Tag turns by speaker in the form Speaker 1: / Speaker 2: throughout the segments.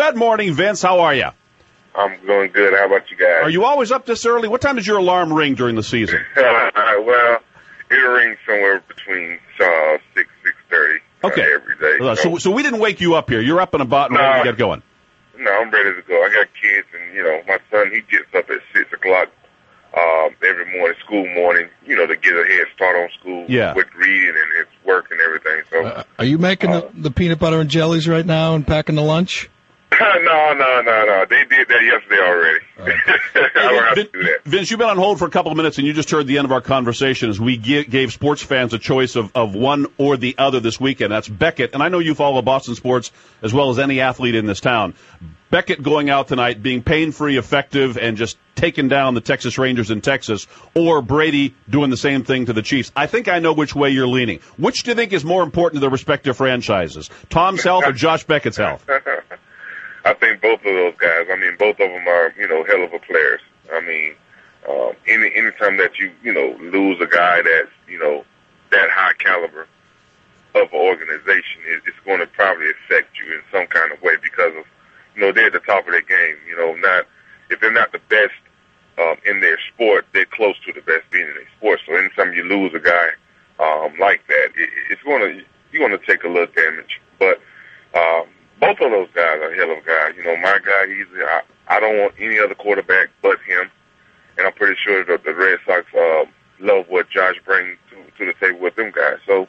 Speaker 1: Good morning, Vince. How are you?
Speaker 2: I'm doing good. How about you guys?
Speaker 1: Are you always up this early? What time does your alarm ring during the season?
Speaker 2: Well, it rings somewhere between 6:30 every day.
Speaker 1: So we didn't wake you up here. You're up and about and ready to get going.
Speaker 2: No, I'm ready to go. I got kids, and, my son, he gets up at 6 o'clock every morning, school morning, to get a head start on school with reading and his work and everything. So,
Speaker 3: are you making the peanut butter and jellies right now and packing the lunch?
Speaker 2: No. They did that yesterday already. I don't have to do that.
Speaker 1: Vince, you've been on hold for a couple of minutes, and you just heard the end of our conversation as we gave sports fans a choice of one or the other this weekend. That's Beckett, and I know you follow Boston sports as well as any athlete in this town. Beckett going out tonight, being pain-free, effective, and just taking down the Texas Rangers in Texas, or Brady doing the same thing to the Chiefs. I think I know which way you're leaning. Which do you think is more important to their respective franchises, Tom's health or Josh Beckett's health?
Speaker 2: I think both of those guys. I mean, both of them are, hell of a players. I mean, anytime that you, lose a guy that's, that high caliber of an organization, it's going to probably affect you in some kind of way because of, they're at the top of their game. If they're not the best in their sport, they're close to the best being in their sport. So anytime you lose a guy like that, you're going to take a little damage. But both of those guys are a hell of a guy. My guy, I don't want any other quarterback but him. And I'm pretty sure that the Red Sox love what Josh brings to the table with them guys. So,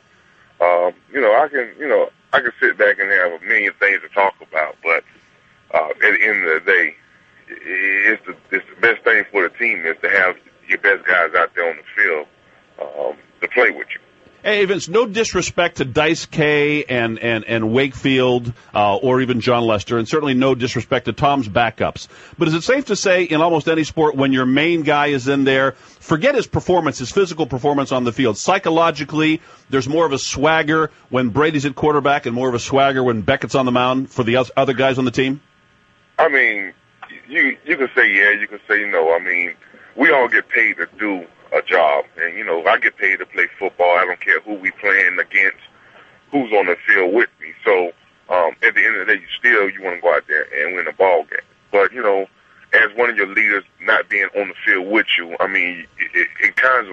Speaker 2: I can sit back and have a million things to talk about. But at the end of the day, it's the best thing for the team is to have your best guys out there on the field to play with you.
Speaker 1: Hey, Vince, no disrespect to Dice K and Wakefield or even John Lester, and certainly no disrespect to Tom's backups. But is it safe to say in almost any sport when your main guy is in there, forget his performance, his physical performance on the field. Psychologically, there's more of a swagger when Brady's at quarterback and more of a swagger when Beckett's on the mound for the other guys on the team?
Speaker 2: I mean, you can say yeah, you can say no. I mean, we all get paid to do a job, and I get paid to play football. I don't care who we playing against, who's on the field with me. So at the end of the day, you want to go out there and win a ball game. But as one of your leaders not being on the field with you, I mean, it kind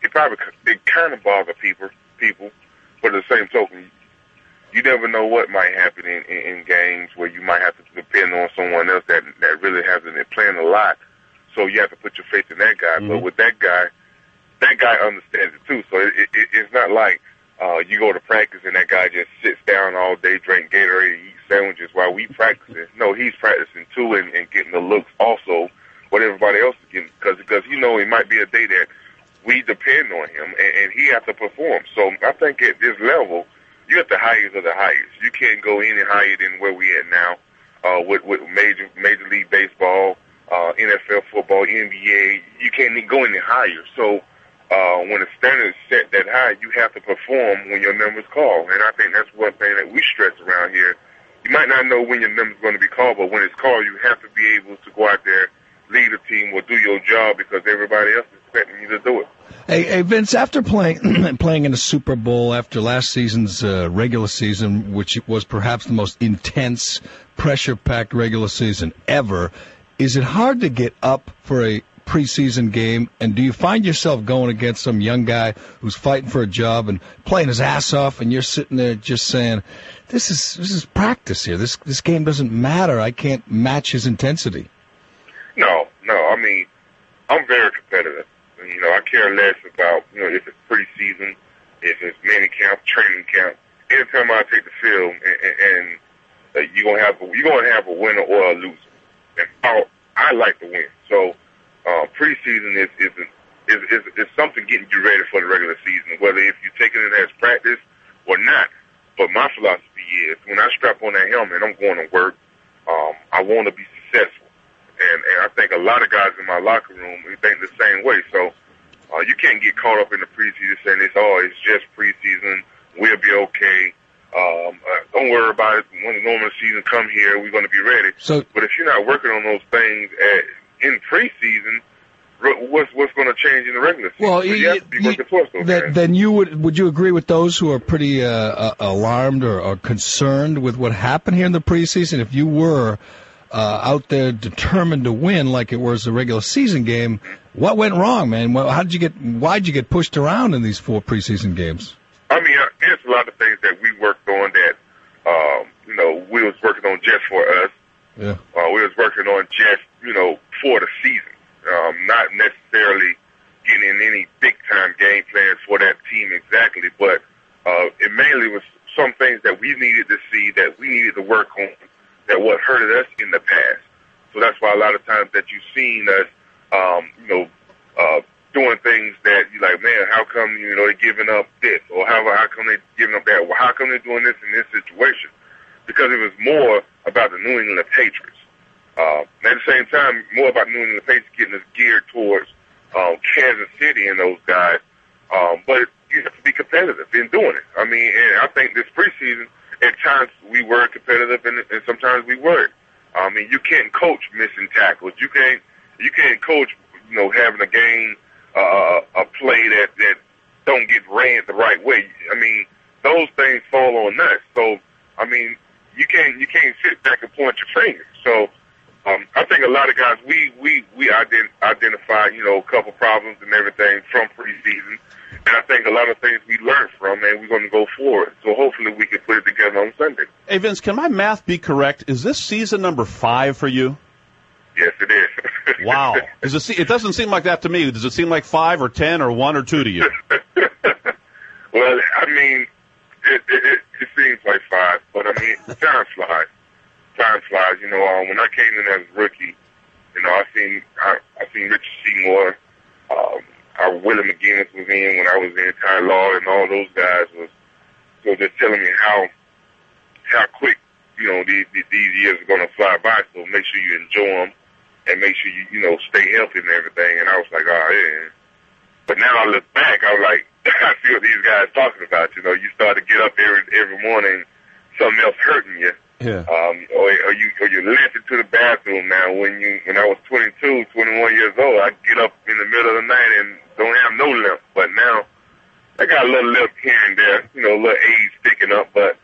Speaker 2: of bothers people. But at the same token, you never know what might happen in games where you might have to depend on someone else that really hasn't been playing a lot. So you have to put your faith in that guy. Mm-hmm. But with that guy understands it too. So it's not like you go to practice and that guy just sits down all day, drink Gatorade, eat sandwiches while we practicing. No, he's practicing too and getting the looks also what everybody else is getting because it might be a day that we depend on him and he has to perform. So I think at this level, you're at the highest of the highest. You can't go any higher than where we at now with Major League Baseball, NFL football, NBA. You can't go any higher. So when the standard is set that high, you have to perform when your number's called. And I think that's one thing that we stress around here. You might not know when your number's going to be called, but when it's called, you have to be able to go out there, lead a team, or do your job because everybody else is expecting you to do it.
Speaker 3: Hey, Vince, after playing in the Super Bowl, after last season's regular season, which was perhaps the most intense, pressure-packed regular season ever, is it hard to get up for a preseason game? And do you find yourself going against some young guy who's fighting for a job and playing his ass off, and you're sitting there just saying, "This is practice here. This game doesn't matter. I can't match his intensity."
Speaker 2: No. I mean, I'm very competitive. I care less about if it's preseason, if it's mini camp, training camp. Anytime I take the field, and you're gonna have a winner or a loser. And I like to win. So preseason is something getting you ready for the regular season, whether if you're taking it as practice or not. But my philosophy is when I strap on that helmet, I'm going to work. I want to be successful. And I think a lot of guys in my locker room think the same way. So you can't get caught up in the preseason saying it's just preseason. We'll be okay. Don't worry about it. When the normal season come here, we're going to be ready. But if you're not working on those things in preseason, what's going to change in the regular season.
Speaker 3: Well,
Speaker 2: you have to be working towards those things.
Speaker 3: Then would you agree with those who are pretty alarmed or concerned with what happened here in the preseason? If you were out there determined to win like it was a regular season game, what went wrong, man? Well, why'd you get pushed around in these 4 preseason games?
Speaker 2: I mean, there's a lot of things that we worked on that, we was working on just for us.
Speaker 3: Yeah.
Speaker 2: We was working on just, for the season, not necessarily getting in any big-time game plans for that team exactly, but it mainly was some things that we needed to see, that we needed to work on, that what hurted us in the past. So that's why a lot of times that you've seen us, doing things that you're like, man, how come, they're giving up this? Or how come they're giving up that? Well, how come they're doing this in this situation? Because it was more about the New England Patriots. At the same time, more about New England Patriots getting us geared towards Kansas City and those guys. But you have to be competitive in doing it. I mean, and I think this preseason, at times we were competitive and sometimes we weren't. I mean, you can't coach missing tackles. You can't coach, having a game, a play that don't get ran the right way. I mean, those things fall on us. So, I mean, you can't sit back and point your finger. So, I think a lot of guys, we identified, a couple problems and everything from preseason. And I think a lot of things we learned from, and we're going to go forward. So hopefully we can put it together on Sunday.
Speaker 1: Hey, Vince, can my math be correct? Is this season number 5 for you?
Speaker 2: Yes, it is.
Speaker 1: Wow. It doesn't seem like that to me. Does it seem like 5 or 10 or 1 or 2 to you?
Speaker 2: Well, I mean, it seems like 5, but I mean, time flies. Time flies. When I came in as a rookie, I seen Richard Seymour, Willie McGinnis was in when I was in, Ty Law, and all those guys was so just telling me how quick these years are going to fly by. So make sure you enjoy them and make sure you stay healthy and everything. And I was like, oh yeah. But now I look back, I was like, I see what these guys talking about. You start to get up every morning, something else hurting you.
Speaker 1: Yeah.
Speaker 2: Or you're limping to the bathroom now. When I was 22, 21 years old, I'd get up in the middle of the night and don't have no limp. But now I got a little limp here and there, a little age sticking up, but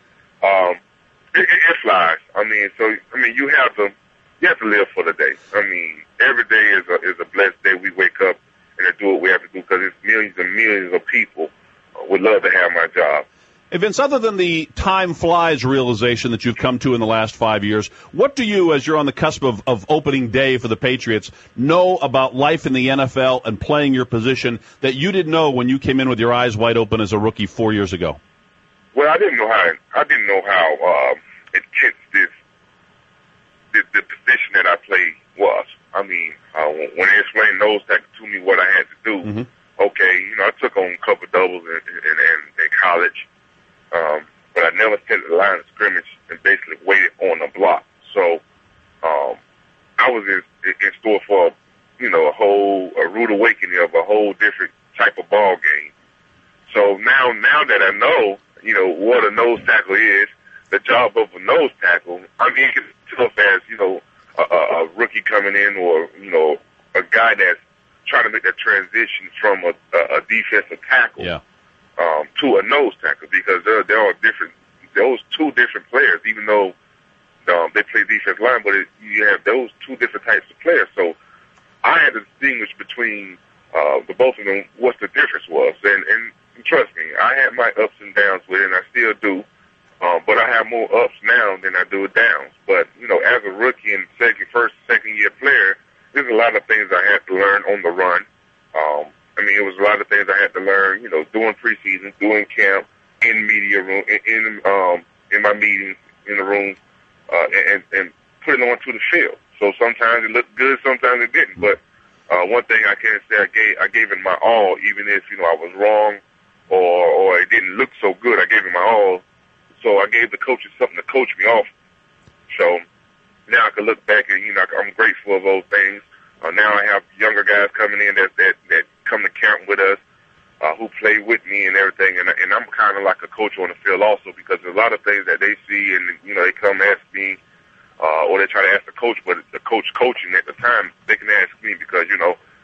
Speaker 2: it flies. I mean, you have to live for the day. I mean, every day is a blessed day. We wake up and do what we have to do because it's millions and millions of people would love to have my job.
Speaker 1: Hey, Vince, other than the time flies realization that you've come to in the last 5 years, what do you, as you're on the cusp of opening day for the Patriots, know about life in the NFL and playing your position that you didn't know when you came in with your eyes wide open as a rookie 4 years ago?
Speaker 2: Well, I didn't know how intense the position that I played was. I mean, when they explained nose tackle to me what I had to do, okay, I took on a couple doubles in college. But I never took the line of scrimmage and basically waited on a block. So, I was in store for, a rude awakening of a whole different type of ball game. So now that I know, what a nose tackle is, the job of a nose tackle, I mean, it's tough as, a rookie coming in or, a guy that's trying to make that transition from a defensive tackle.
Speaker 1: Yeah.
Speaker 2: To a nose tackle because there are those two different players, even though they play defense line, but you have those two different types of players. So I had to distinguish between the both of them, what the difference was. And trust me, I had my ups and downs with it, and I still do. But I have more ups now than I do downs. But, as a rookie and second year player, there's a lot of things I had to learn on the run. It was a lot of things I had to learn, doing preseason, doing camp, in media room, in my meetings in the room, and putting on to the field. So sometimes it looked good, sometimes it didn't. But one thing I can say, I gave it my all, even if I was wrong or it didn't look so good. I gave it my all, so I gave the coaches something to coach me off. So now I can look back and I'm grateful of those things. Now I have younger guys coming in that come to camp with us, who play with me and everything, and I'm kind of like a coach on the field also because there's a lot of things that they see and they come ask me, or they try to ask the coach, but the coach coaching at the time they can ask me because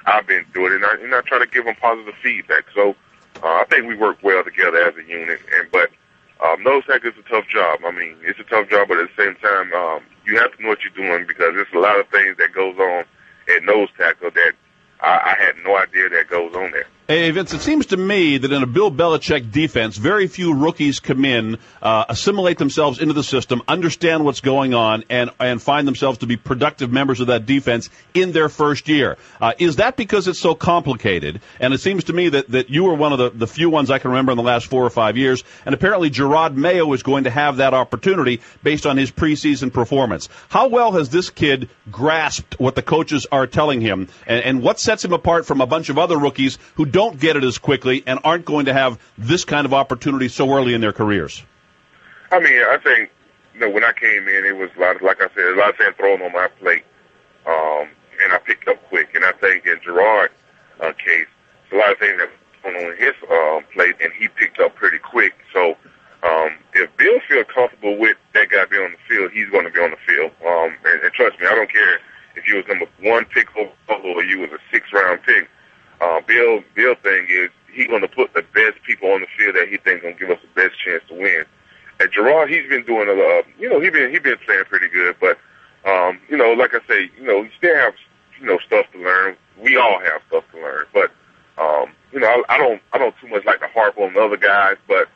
Speaker 2: I've been through it, and I try to give them positive feedback. So I think we work well together as a unit. But nose tackle is a tough job. I mean, it's a tough job, but at the same time, you have to know what you're doing because there's a lot of things that goes on at nose tackle that I had no idea that goes on there.
Speaker 1: Hey, Vince, it seems to me that in a Bill Belichick defense, very few rookies come in, assimilate themselves into the system, understand what's going on, and find themselves to be productive members of that defense in their first year. Is that because it's so complicated? And it seems to me that you were one of the few ones I can remember in the last 4 or 5 years, and apparently Gerard Mayo is going to have that opportunity based on his preseason performance. How well has this kid grasped what the coaches are telling him, and what sets him apart from a bunch of other rookies who don't get it as quickly and aren't going to have this kind of opportunity so early in their careers?
Speaker 2: I mean, I think, when I came in, it was a lot of, like I said, a lot of things thrown on my plate, and I picked up quick. And I think in Gerard's case, it's a lot of things that were thrown on his plate, and he picked up pretty quick. So if Bill feels comfortable with that guy being on the field, he's going to be on the field. And trust me, I don't care if you was number 1 pick overall or you was a 6th-round pick. Bill thing is he's going to put the best people on the field that he thinks going to give us the best chance to win. And Gerard, he's been doing he been playing pretty good, but like I say, he still have stuff to learn. We all have stuff to learn, but I don't too much like to harp on the other guys, but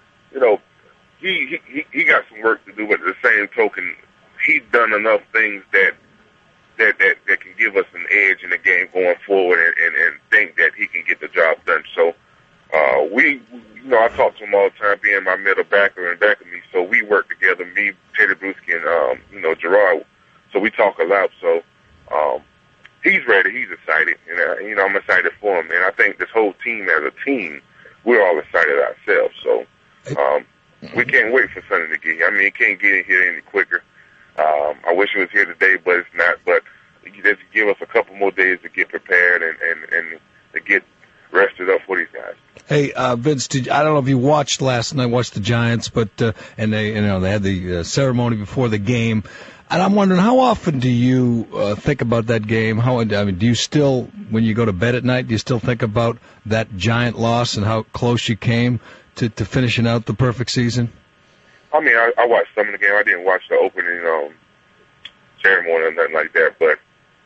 Speaker 2: he got some work to do. But at the same token, he's done enough things that can give us an edge in the game going forward and think that he can get the job done. So I talk to him all the time, being my middle backer and back of me. So we work together, me, Teddy Bruschi, and Gerard. So we talk a lot. So he's ready. He's excited. And I'm excited for him. And I think this whole team as a team, we're all excited ourselves. So we can't wait for Sunday to get here. I mean, it can't get in here any quicker. I wish it was here today, but it's not. But just give us a couple more days to get prepared and to get rested up for these guys.
Speaker 3: Hey, Vince, I don't know if you watched last night, watched the Giants, but and they had the ceremony before the game, and I'm wondering how often do you think about that game? Do you still, when you go to bed at night, do you still think about that Giant loss and how close you came to finishing out the perfect season?
Speaker 2: I mean, I watched some of the game. I didn't watch the opening ceremony or nothing like that. But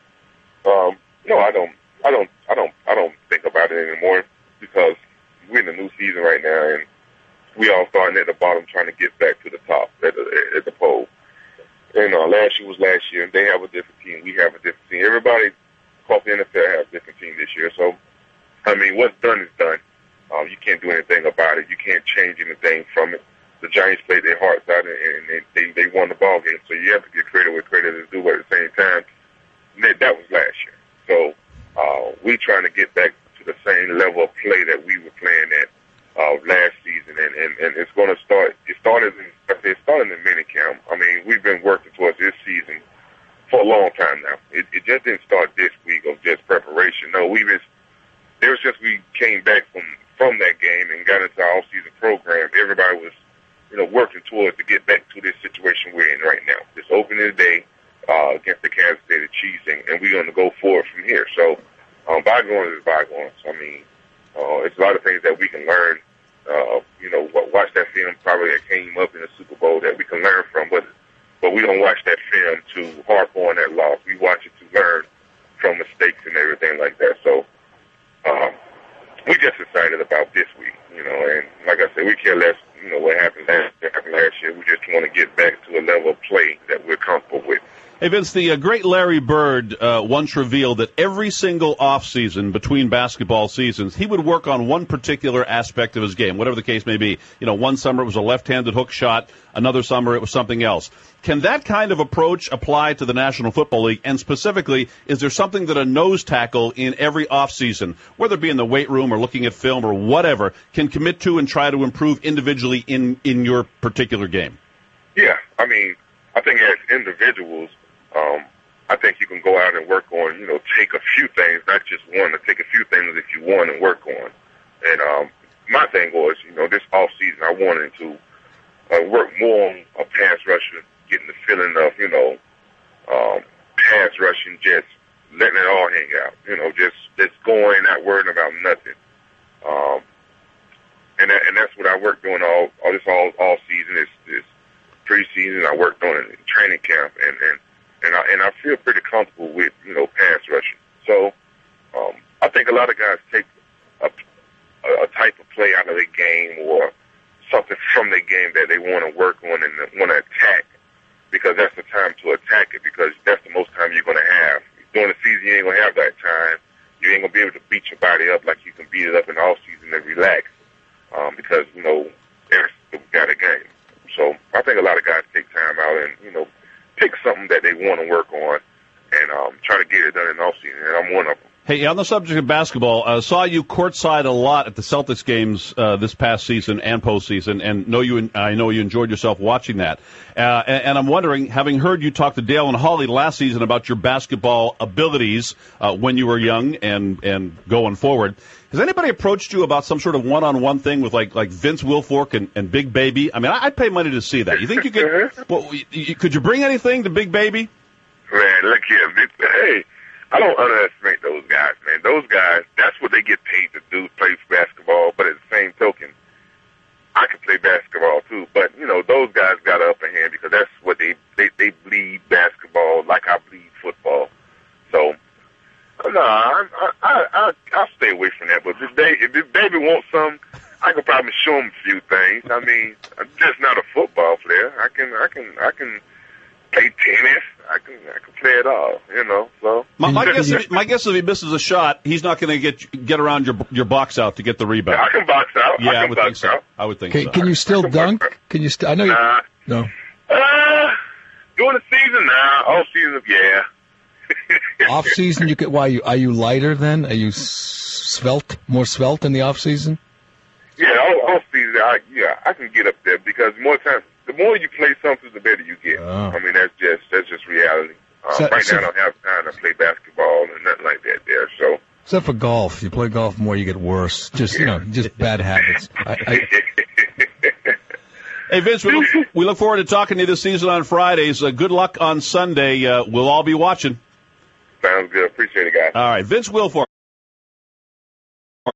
Speaker 2: no, I don't think about it anymore because we're in the new season right now, and we all starting at the bottom, trying to get back to the top at the pole. And last year was last year, and they have a different team. We have a different team. Everybody across the NFL has a different team this year. So, I mean, what's done is done. You can't do anything about it. You can't change anything from it. The Giants played their hearts out, and they won the ball game. So you have to give credit where credit is due. But at the same time, that was last year. So we're trying to get back to the same level of play that we were playing at last season, and it's going to start. It started in minicamp. I mean, we've been working towards this season for a long time now. It just didn't start this week of just preparation. No, it was just we came back from that game and got into our off-season program. Everybody was working towards to get back to this situation we're in right now. This opening day against the Kansas City Chiefs, and we're going to go forward from here. So bygones is bygones. I mean, it's a lot of things that we can learn. Watch that film probably that came up in the Super Bowl that we can learn from, but we don't watch that film to harp on that loss. We watch it to learn from mistakes and everything like that. So we're just excited about this week, and like I said, we care less, what happened last year. We just want to get back to a level of play that we're comfortable with.
Speaker 1: Hey, Vince, the great Larry Bird once revealed that every single offseason between basketball seasons, he would work on one particular aspect of his game, whatever the case may be. One summer it was a left-handed hook shot. Another summer it was something else. Can that kind of approach apply to the National Football League? And specifically, is there something that a nose tackle in every offseason, whether it be in the weight room or looking at film or whatever, can commit to and try to improve individually in your particular game?
Speaker 2: Yeah, I mean, I think as individuals, I think you can go out and work on, take a few things, not just one, to take a few things that you want and work on. And my thing was, this off season, I wanted to work more on a pass rusher, getting the feeling of, pass rushing, just letting it all hang out. You know, just going, not worrying about nothing. And that's what I worked on all season. It's preseason. I worked on it in training camp, and I feel pretty comfortable with, you know, pass rushing. So I think a lot of guys take a type of play out of their game or something from their game that they want to work on and want to attack, because that's the time to attack it, because that's the most time you're going to have. During the season, you ain't going to have that time. You ain't going to be able to beat your body up like you can beat it up in the off season and relax, because, you know, there's got a game. So I think a lot of guys take time out and, you know, pick something that they want to work on and try to get it done in the off season, and I'm one of them.
Speaker 1: Hey, on the subject of basketball, I saw you courtside a lot at the Celtics games this past season and postseason, and I know you enjoyed yourself watching that. And I'm wondering, having heard you talk to Dale and Holly last season about your basketball abilities when you were young and going forward, has anybody approached you about some sort of one-on-one thing with like Vince Wilfork and Big Baby? I mean, I'd pay money to see that. You think you could? Well, could you bring anything to Big Baby?
Speaker 2: Man, look here, hey. I don't underestimate those guys, man. Those guys, that's what they get paid to do, play basketball. But at the same token, I can play basketball too. But, you know, those guys got an upper hand because that's what they bleed basketball like I bleed football. So, no, I'll stay away from that. But if David wants some, I can probably show him a few things. I mean, I'm just not a football player. I can play tennis. I can play it all, you know. So
Speaker 1: my guess if he misses a shot, he's not going to get around your box out to get the rebound.
Speaker 2: I can box out.
Speaker 1: Yeah, I would think so. I would think so.
Speaker 3: Can you still dunk? Can you still? I know you. No.
Speaker 2: During the season, off season, yeah.
Speaker 3: Off season, you could. Why are you lighter then? Are you more svelte in the off season?
Speaker 2: Yeah, off season, I can get up there because the more you play something, the better you get.
Speaker 3: Oh.
Speaker 2: I mean, that's just reality. Right now, I don't have time to play basketball and nothing like that there. So,
Speaker 3: except for golf, you play golf more, you get worse. Just just bad habits.
Speaker 1: Hey Vince, we look forward to talking to you this season on Fridays. Good luck on Sunday. We'll all be watching.
Speaker 2: Sounds good. Appreciate it, guys.
Speaker 1: All right, Vince Wilfork.